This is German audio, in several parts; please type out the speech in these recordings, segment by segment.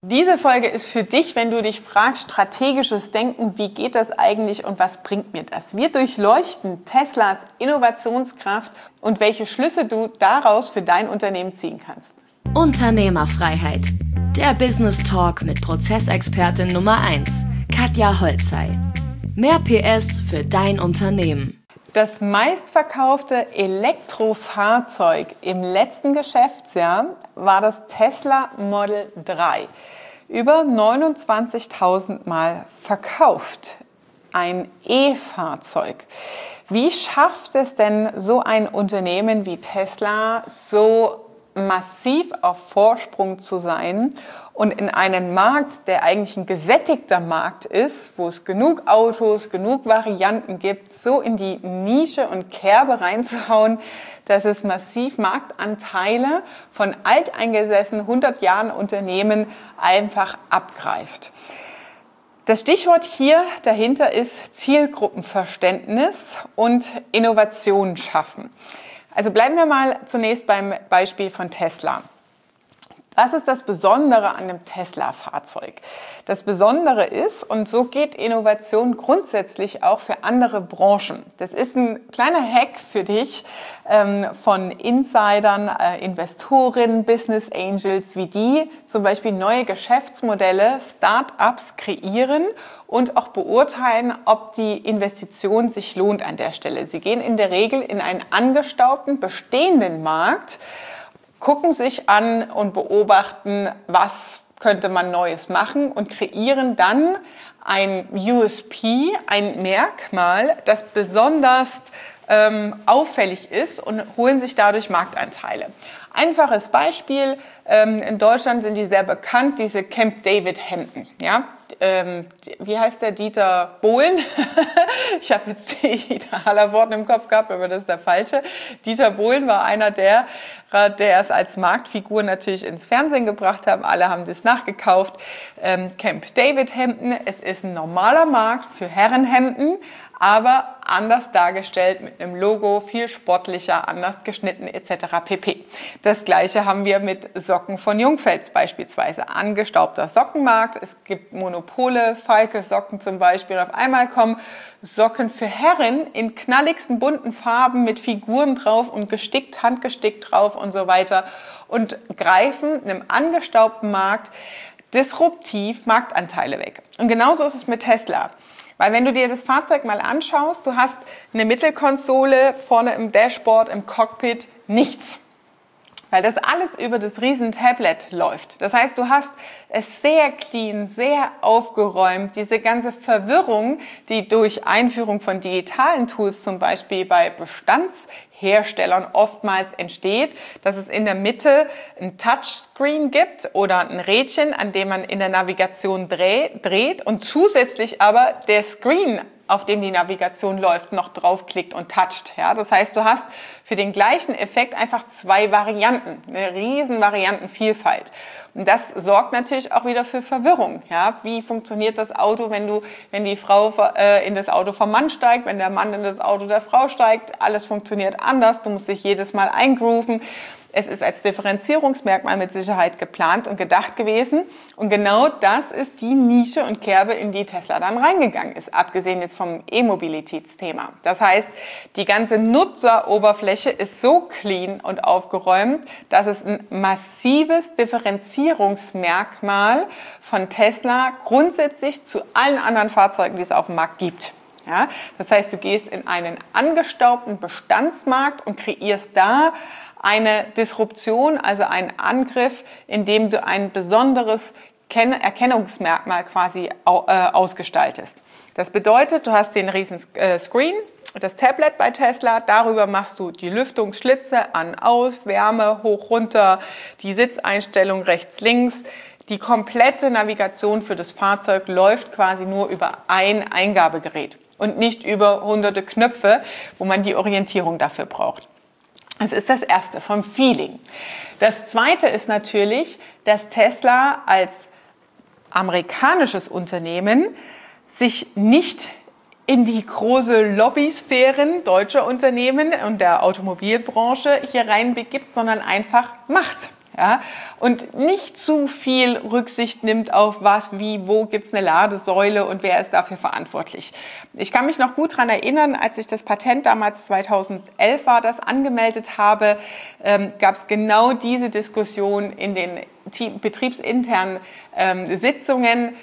Diese Folge ist für dich, wenn du dich fragst, strategisches Denken, wie geht das eigentlich und was bringt mir das? Wir durchleuchten Teslas Innovationskraft und welche Schlüsse du daraus für dein Unternehmen ziehen kannst. Unternehmerfreiheit. Der Business Talk mit Prozessexpertin Nummer 1, Katja Holzei. Mehr PS für dein Unternehmen. Das meistverkaufte Elektrofahrzeug im letzten Geschäftsjahr war das Tesla Model 3. Über 29.000 Mal verkauft. Ein E-Fahrzeug. Wie schafft es denn so ein Unternehmen wie Tesla, so massiv auf Vorsprung zu sein und in einen Markt, der eigentlich ein gesättigter Markt ist, wo es genug Autos, genug Varianten gibt, so in die Nische und Kerbe reinzuhauen, dass es massiv Marktanteile von alteingesessenen 100 Jahren Unternehmen einfach abgreift. Das Stichwort hier dahinter ist Zielgruppenverständnis und Innovation schaffen. Also bleiben wir mal zunächst beim Beispiel von Tesla. Was ist das Besondere an dem Tesla-Fahrzeug? Das Besondere ist, und so geht Innovation grundsätzlich auch für andere Branchen. Das ist ein kleiner Hack für dich von Insidern, Investoren, Business Angels, wie die zum Beispiel neue Geschäftsmodelle, Start-ups kreieren und auch beurteilen, ob die Investition sich lohnt an der Stelle. Sie gehen in der Regel in einen angestaubten, bestehenden Markt, gucken sich an und beobachten, was könnte man Neues machen und kreieren dann ein USP, ein Merkmal, das besonders auffällig ist und holen sich dadurch Marktanteile. Einfaches Beispiel, in Deutschland sind die sehr bekannt, diese Camp David Hemden. Ja? Wie heißt der? Dieter Bohlen? Ich habe jetzt die Hallerworte im Kopf gehabt, aber das ist der falsche. Dieter Bohlen war einer der es als Marktfigur natürlich ins Fernsehen gebracht haben. Alle haben das nachgekauft. Camp David Hemden, es ist ein normaler Markt für Herrenhemden, aber anders dargestellt mit einem Logo, viel sportlicher, anders geschnitten etc. pp. Das gleiche haben wir mit Socken von Jungfels beispielsweise. Angestaubter Sockenmarkt, es gibt Monopole, Falke Socken zum Beispiel. Und auf einmal kommen Socken für Herren in knalligsten bunten Farben mit Figuren drauf und gestickt, handgestickt drauf und so weiter und greifen einem angestaubten Markt disruptiv Marktanteile weg. Und genauso ist es mit Tesla. Weil wenn du dir das Fahrzeug mal anschaust, du hast eine Mittelkonsole, vorne im Dashboard, im Cockpit, nichts. Weil das alles über das riesen Tablet läuft. Das heißt, du hast es sehr clean, sehr aufgeräumt. Diese ganze Verwirrung, die durch Einführung von digitalen Tools zum Beispiel bei Bestandsherstellern oftmals entsteht, dass es in der Mitte ein Touchscreen gibt oder ein Rädchen, an dem man in der Navigation dreht und zusätzlich aber der Screen, auf dem die Navigation läuft, noch draufklickt und toucht. Ja? Das heißt, du hast für den gleichen Effekt einfach zwei Varianten, eine riesen Variantenvielfalt. Und das sorgt natürlich auch wieder für Verwirrung. Ja? Wie funktioniert das Auto, wenn die Frau in das Auto vom Mann steigt, wenn der Mann in das Auto der Frau steigt? Alles funktioniert anders, du musst dich jedes Mal eingrooven. Es ist als Differenzierungsmerkmal mit Sicherheit geplant und gedacht gewesen. Und genau das ist die Nische und Kerbe, in die Tesla dann reingegangen ist, abgesehen jetzt vom E-Mobilitätsthema. Das heißt, die ganze Nutzeroberfläche ist so clean und aufgeräumt, dass es ein massives Differenzierungsmerkmal von Tesla grundsätzlich zu allen anderen Fahrzeugen, die es auf dem Markt gibt. Ja, das heißt, du gehst in einen angestaubten Bestandsmarkt und kreierst da eine Disruption, also einen Angriff, indem du ein besonderes Erkennungsmerkmal quasi ausgestaltest. Das bedeutet, du hast den riesen Screen, das Tablet bei Tesla, darüber machst du die Lüftungsschlitze an, aus, Wärme, hoch, runter, die Sitzeinstellung rechts, links. Die komplette Navigation für das Fahrzeug läuft quasi nur über ein Eingabegerät und nicht über hunderte Knöpfe, wo man die Orientierung dafür braucht. Das ist das Erste, vom Feeling. Das Zweite ist natürlich, dass Tesla als amerikanisches Unternehmen sich nicht in die große Lobbysphären deutscher Unternehmen und der Automobilbranche hier reinbegibt, sondern einfach macht. Ja, und nicht zu viel Rücksicht nimmt auf was, wie, wo gibt es eine Ladesäule und wer ist dafür verantwortlich. Ich kann mich noch gut daran erinnern, als ich das Patent damals 2011 war, das angemeldet habe, gab es genau diese Diskussion in den betriebsinternen Sitzungen.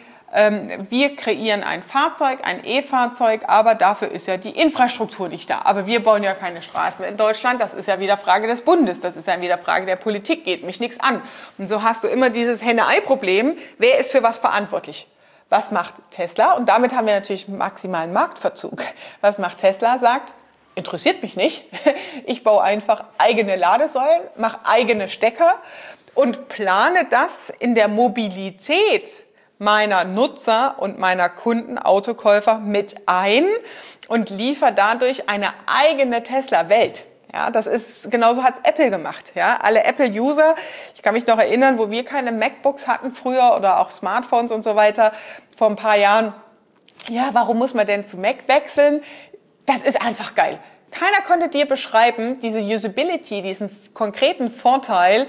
Wir kreieren ein Fahrzeug, ein E-Fahrzeug, aber dafür ist ja die Infrastruktur nicht da. Aber wir bauen ja keine Straßen in Deutschland, das ist ja wieder Frage des Bundes, das ist ja wieder Frage der Politik, geht mich nichts an. Und so hast du immer dieses Henne-Ei-Problem, wer ist für was verantwortlich? Was macht Tesla? Und damit haben wir natürlich maximalen Marktverzug. Was macht Tesla? Sagt, interessiert mich nicht, ich baue einfach eigene Ladesäulen, mache eigene Stecker und plane das in der Mobilität meiner Nutzer und meiner Kunden, Autokäufer mit ein und liefere dadurch eine eigene Tesla-Welt. Ja, das ist, genauso hat's Apple gemacht. Ja, alle Apple-User, ich kann mich noch erinnern, wo wir keine MacBooks hatten früher oder auch Smartphones und so weiter vor ein paar Jahren. Ja, warum muss man denn zu Mac wechseln? Das ist einfach geil. Keiner konnte dir beschreiben, diese Usability, diesen konkreten Vorteil,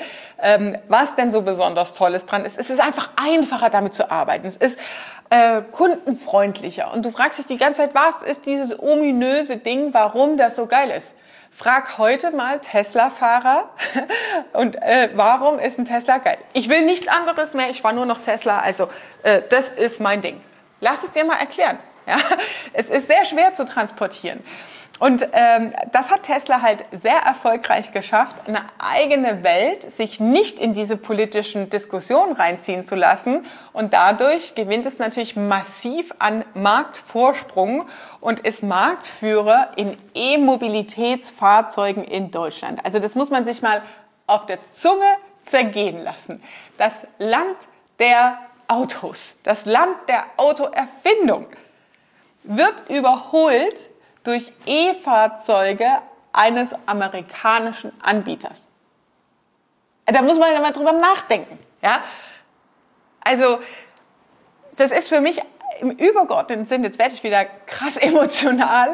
was denn so besonders Tolles dran ist. Es ist einfach einfacher, damit zu arbeiten. Es ist kundenfreundlicher. Und du fragst dich die ganze Zeit, was ist dieses ominöse Ding, warum das so geil ist? Frag heute mal Tesla-Fahrer und warum ist ein Tesla geil? Ich will nichts anderes mehr, ich fahre nur noch Tesla, also das ist mein Ding. Lass es dir mal erklären. Ja? Es ist sehr schwer zu transportieren. Und das hat Tesla halt sehr erfolgreich geschafft, eine eigene Welt, sich nicht in diese politischen Diskussionen reinziehen zu lassen. Und dadurch gewinnt es natürlich massiv an Marktvorsprung und ist Marktführer in E-Mobilitätsfahrzeugen in Deutschland. Also das muss man sich mal auf der Zunge zergehen lassen. Das Land der Autos, das Land der Autoerfindung wird überholt durch E-Fahrzeuge eines amerikanischen Anbieters. Da muss man mal drüber nachdenken. Ja? Also das ist für mich im übergeordneten Sinn, jetzt werde ich wieder krass emotional,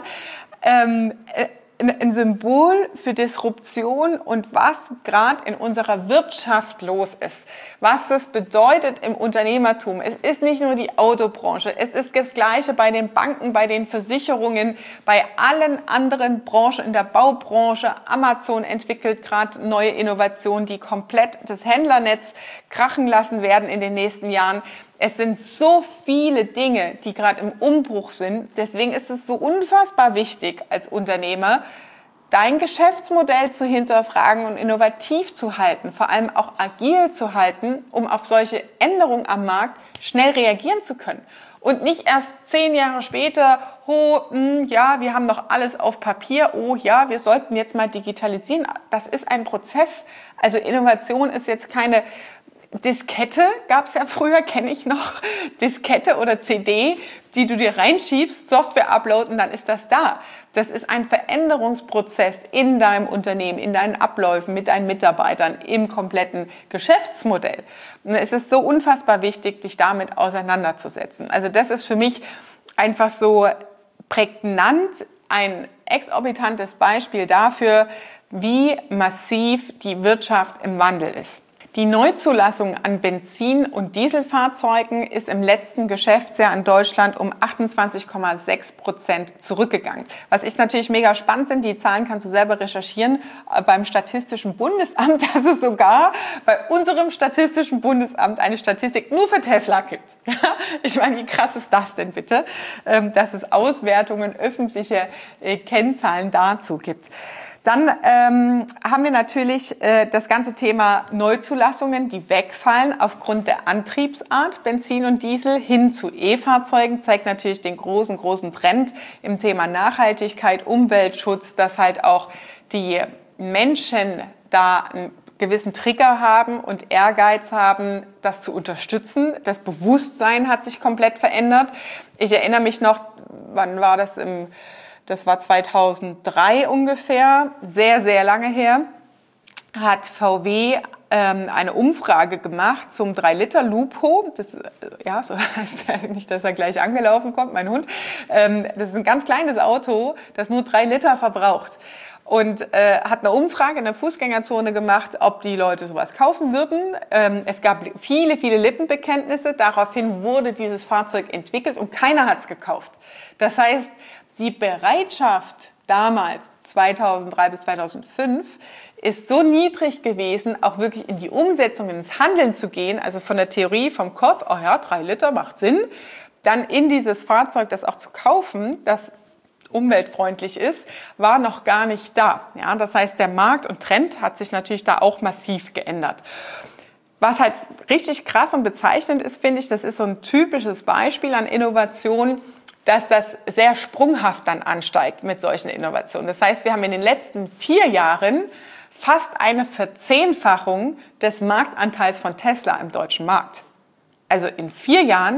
ein Symbol für Disruption und was gerade in unserer Wirtschaft los ist, was das bedeutet im Unternehmertum. Es ist nicht nur die Autobranche, es ist das Gleiche bei den Banken, bei den Versicherungen, bei allen anderen Branchen, in der Baubranche. Amazon entwickelt gerade neue Innovationen, die komplett das Händlernetz krachen lassen werden in den nächsten Jahren. Es sind so viele Dinge, die gerade im Umbruch sind. Deswegen ist es so unfassbar wichtig als Unternehmer, dein Geschäftsmodell zu hinterfragen und innovativ zu halten, vor allem auch agil zu halten, um auf solche Änderungen am Markt schnell reagieren zu können. Und nicht erst 10 Jahre später, ja, wir haben noch alles auf Papier, oh ja, wir sollten jetzt mal digitalisieren. Das ist ein Prozess. Also Innovation ist jetzt keine Diskette, gab es ja früher, kenne ich noch, Diskette oder CD, die du dir reinschiebst, Software uploaden, dann ist das da. Das ist ein Veränderungsprozess in deinem Unternehmen, in deinen Abläufen, mit deinen Mitarbeitern, im kompletten Geschäftsmodell. Und es ist so unfassbar wichtig, dich damit auseinanderzusetzen. Also das ist für mich einfach so prägnant, ein exorbitantes Beispiel dafür, wie massiv die Wirtschaft im Wandel ist. Die Neuzulassung an Benzin- und Dieselfahrzeugen ist im letzten Geschäftsjahr in Deutschland um 28,6% zurückgegangen. Was ich natürlich mega spannend finde, die Zahlen kannst du selber recherchieren beim Statistischen Bundesamt, dass es sogar bei unserem Statistischen Bundesamt eine Statistik nur für Tesla gibt. Ich meine, wie krass ist das denn bitte, dass es Auswertungen, öffentliche Kennzahlen dazu gibt. Dann haben wir natürlich das ganze Thema Neuzulassungen, die wegfallen aufgrund der Antriebsart, Benzin und Diesel, hin zu E-Fahrzeugen, zeigt natürlich den großen Trend im Thema Nachhaltigkeit, Umweltschutz, dass halt auch die Menschen da einen gewissen Trigger haben und Ehrgeiz haben, das zu unterstützen. Das Bewusstsein hat sich komplett verändert. Ich erinnere mich noch, wann war das Das war 2003 ungefähr, sehr, sehr lange her, hat VW eine Umfrage gemacht zum 3-Liter-Lupo. Das, ja, so heißt er, nicht, dass er gleich angelaufen kommt, mein Hund. Das ist ein ganz kleines Auto, das nur 3 Liter verbraucht. und hat eine Umfrage in der Fußgängerzone gemacht, ob die Leute sowas kaufen würden. Es gab viele, viele Lippenbekenntnisse. Daraufhin wurde dieses Fahrzeug entwickelt und keiner hat es gekauft. Das heißt, die Bereitschaft damals, 2003 bis 2005, ist so niedrig gewesen, auch wirklich in die Umsetzung, ins Handeln zu gehen, also von der Theorie, vom Kopf, oh ja, 3 Liter macht Sinn, dann in dieses Fahrzeug das auch zu kaufen, das umweltfreundlich ist, war noch gar nicht da. Ja, das heißt, der Markt und Trend hat sich natürlich da auch massiv geändert. Was halt richtig krass und bezeichnend ist, finde ich, das ist so ein typisches Beispiel an Innovation, dass das sehr sprunghaft dann ansteigt mit solchen Innovationen. Das heißt, wir haben in den letzten 4 Jahren fast eine Verzehnfachung des Marktanteils von Tesla im deutschen Markt. Also in 4 Jahren,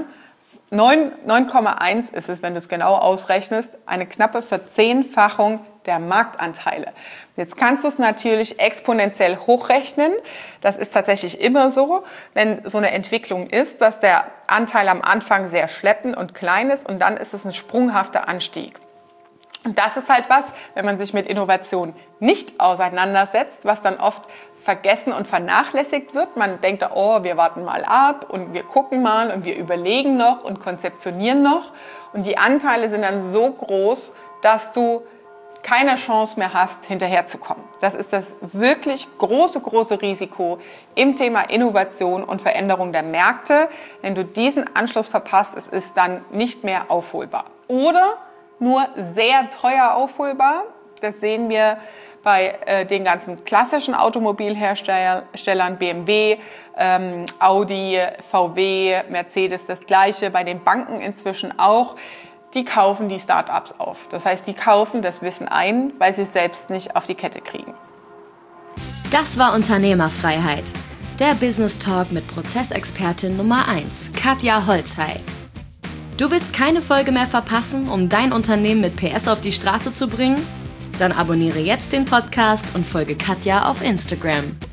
9,1 ist es, wenn du es genau ausrechnest, eine knappe Verzehnfachung der Marktanteile. Jetzt kannst du es natürlich exponentiell hochrechnen. Das ist tatsächlich immer so, wenn so eine Entwicklung ist, dass der Anteil am Anfang sehr schleppend und klein ist und dann ist es ein sprunghafter Anstieg. Und das ist halt was, wenn man sich mit Innovation nicht auseinandersetzt, was dann oft vergessen und vernachlässigt wird. Man denkt, oh, wir warten mal ab und wir gucken mal und wir überlegen noch und konzeptionieren noch. Und die Anteile sind dann so groß, dass du keine Chance mehr hast, hinterherzukommen. Das ist das wirklich große, große Risiko im Thema Innovation und Veränderung der Märkte. Wenn du diesen Anschluss verpasst, es ist dann nicht mehr aufholbar. Oder nur sehr teuer aufholbar. Das sehen wir bei den ganzen klassischen Automobilherstellern, BMW, Audi, VW, Mercedes, das Gleiche, bei den Banken inzwischen auch. Die kaufen die Start-ups auf. Das heißt, die kaufen das Wissen ein, weil sie es selbst nicht auf die Kette kriegen. Das war Unternehmerfreiheit. Der Business Talk mit Prozessexpertin Nummer 1, Katja Holzhey. Du willst keine Folge mehr verpassen, um dein Unternehmen mit PS auf die Straße zu bringen? Dann abonniere jetzt den Podcast und folge Katja auf Instagram.